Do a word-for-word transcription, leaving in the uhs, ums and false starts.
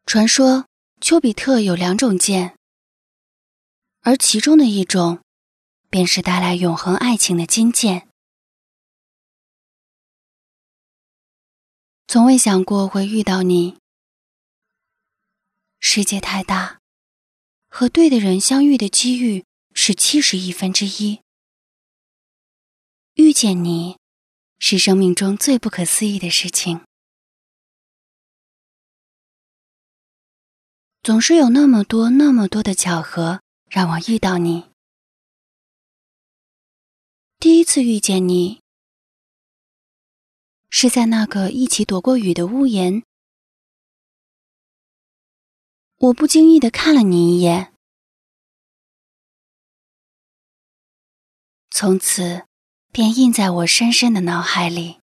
传说丘比特有两种剑，而其中的一种便是带来永恒爱情的金剑。从未想过会遇到你，世界太大，和对的人相遇的机遇是七十亿分之一。遇见你，是生命中最不可思议的事情。总是有那么多那么多的巧合让我遇到你。第一次遇见你，是在那个一起躲过雨的屋檐。我不经意地看了你一眼，从此便印在我深深的脑海里。